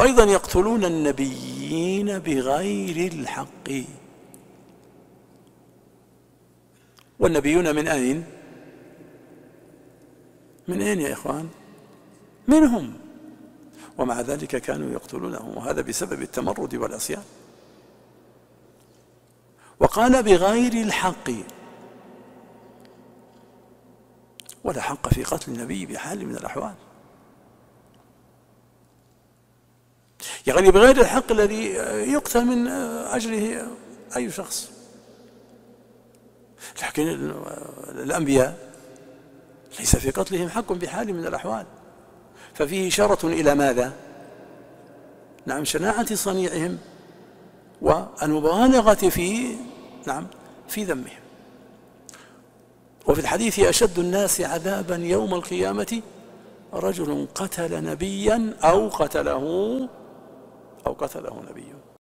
وأيضا يقتلون النبيين بغير الحق. والنبيون من أين؟ من أين يا إخوان؟ منهم، ومع ذلك كانوا يقتلونهم، وهذا بسبب التمرد والعصيان. وقال بغير الحق، ولا حق في قتل النبي بحال من الأحوال. يعني بغير الحق الذي يقتل من أجله أي شخص. لكن الأنبياء ليس في قتلهم حق بحال من الأحوال، ففيه إشارة إلى ماذا؟ نعم، شناعة صنيعهم والمبالغة في ذمهم. وفي الحديث: أشد الناس عذابا يوم القيامة رجل قتل نبيا أو قتله نبي.